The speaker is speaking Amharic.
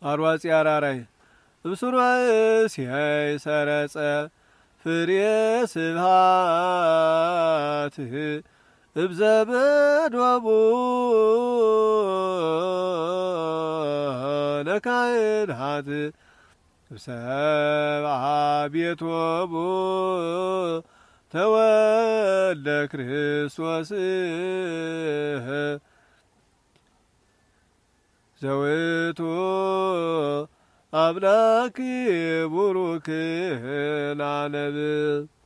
አርዋጺ አራራይ እብሱራእስያይ ሰረጸ ፍሬ ስብሃትህ እብዘበዶቡ ለካህናት ሰብአ ቤቶሙ ተወልደ ክርስቶስ ዘውቱ አምላክ ቡሩክ ናነብ